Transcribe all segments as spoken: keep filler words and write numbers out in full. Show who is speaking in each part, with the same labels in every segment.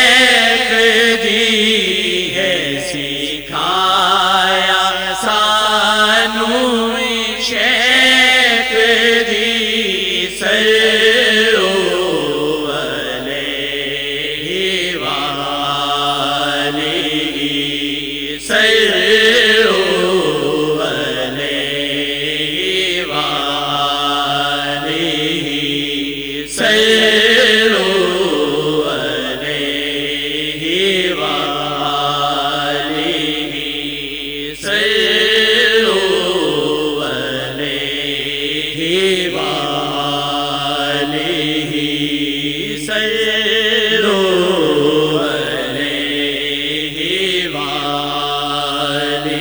Speaker 1: شیخ دی ہے سکھایا سانو شیخ دی سرو علیہ وآلہ سرو علیہ وآلہ سرو علیہ وآلہ سرو علیہ وآلہ سرو علیہ وآلہ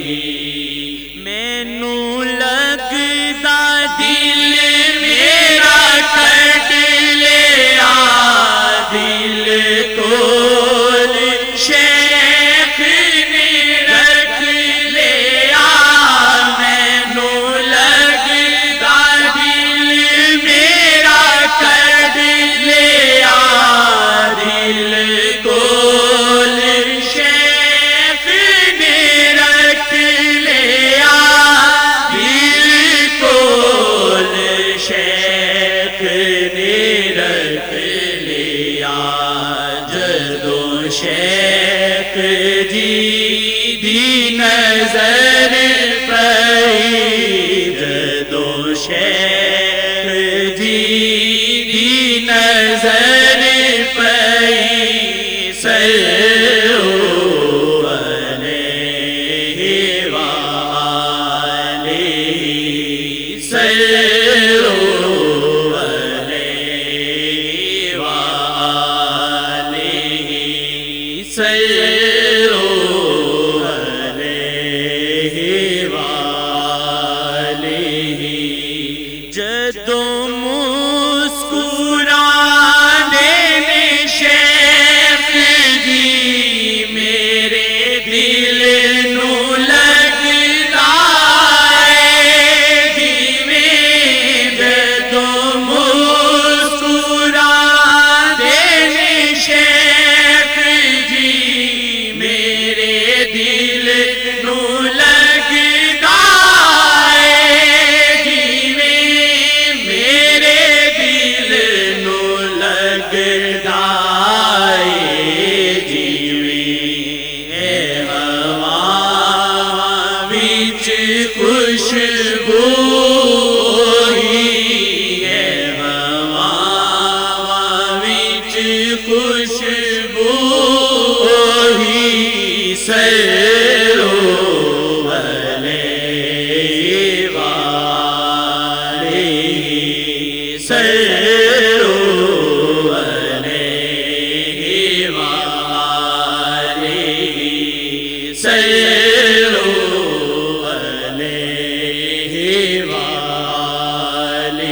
Speaker 1: مینوں لگدا دل میرا کٹ لیا دل کول شیخ نے رکھ لیا مینوں لگدا دل میرا کٹ لیا دل کول شیخ نے رکھ لیا دل کول شیخ نے رکھ لیا جدوں شیخ جی دی نظر پئی جدوں شیخ جی دی نظر پئی سرو علیہ وآلہ سرو علیہ وآلہ سرو علیہ وآلہ جدوں مسکرانے میں شیخ جی میرے دل نو لگدا ہے جویں جدوں مسکرانے میں شیخ جی میرے دل نو لگدا ہے جویں میرے دل نو لگدا ہے جویں اے ہوا وچ خوشبو ہی ہے ہوا وچ خوشبو ہی سرو علیہ وآلہ سرو علیہ وآلہ سرو علیہ وآلہ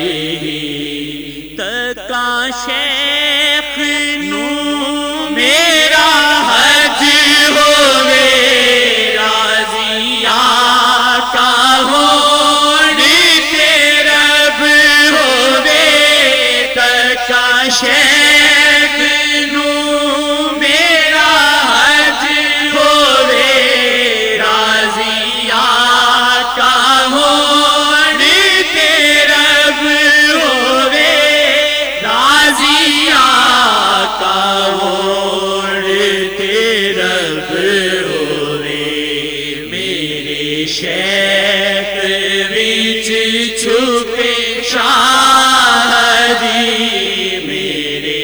Speaker 1: تکا شیخ نو میرا حج ہووے راضی آقا ہون تے رب ہووے تکا شیخ نو میرا حج ہووے راضی آقا ہون تے رب ہووے راضی آقا ہون تے رب ہووے میرے شیخ وچ چھپے شاہ جی میرے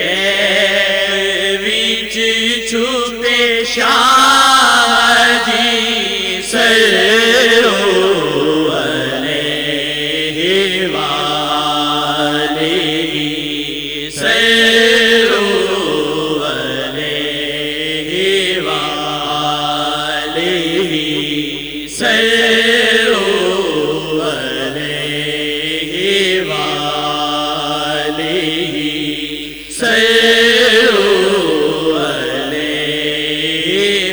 Speaker 1: شیخ وچ چھپے شاہ جی سرو علیہ وآلہ سرو علیہ وآلہ سرو علیہ وآلہ سرو علیہ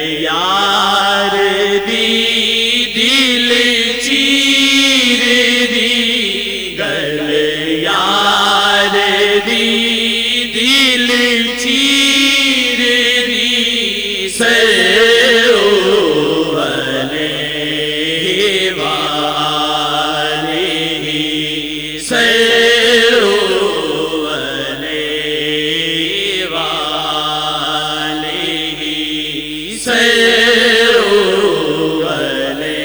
Speaker 1: یار دی دل چیر دی گل یار دی دل چیر دی سیرو بنے والی سیرو بنے والی سیرو بنے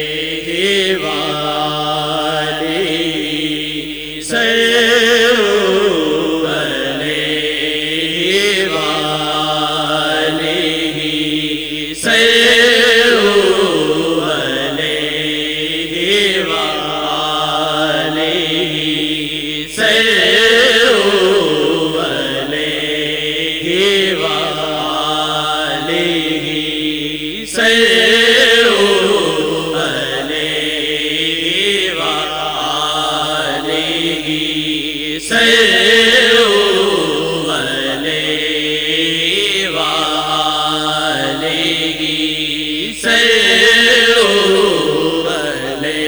Speaker 1: والی سیرو بنے والی سیرو بنے والی سیرو بنے والی سیرو بنے والی سیرو بنے والی سیرو بنے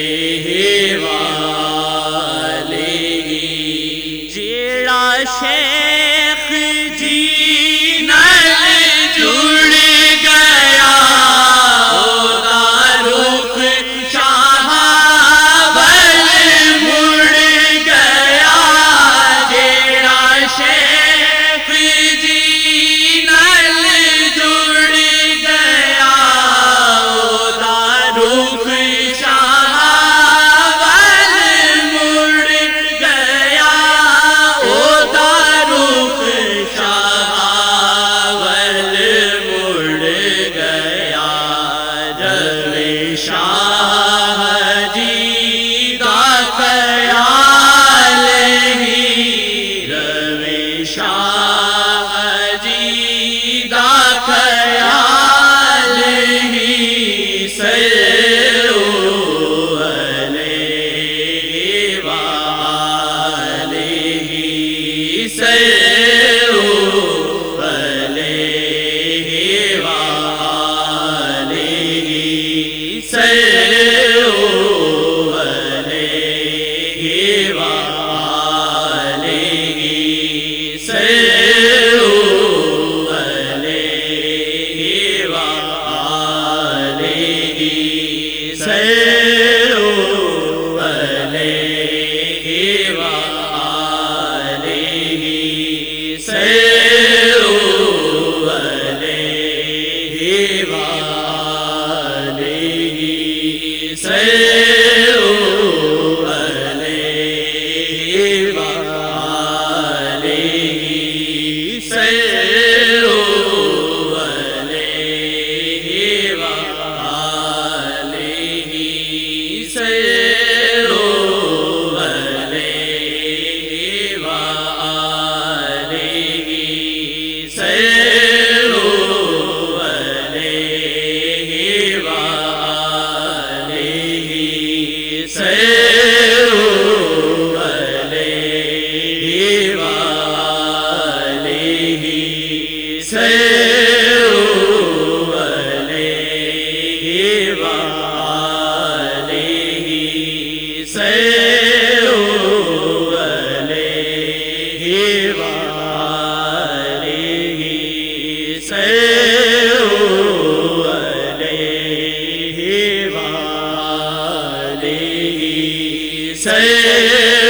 Speaker 1: والی جیڑا شیخ جی نال جڑ گیا اودا رخ شاہ ول مڑ گیا جیڑا شیخ جی نال جڑ گیا اودا رخ شاہ ول مڑ گیا اودا رخ شاہ ول مڑ گیا روی شاہ جی دا خیال ہی روی شاہ جی دا خیال ہی سیرو بنے والی سیرو بنے والی سیرو بنے والی سیرو بنے والی سیرو بنے والی سیرو بنے والی سیرو بنے والی سیرو بنے والی سیرو بنے والی سیرو بنے والی سیرو بنے والی سیرو بنے والی سیرو بنے والی سیرو بنے والی سیرو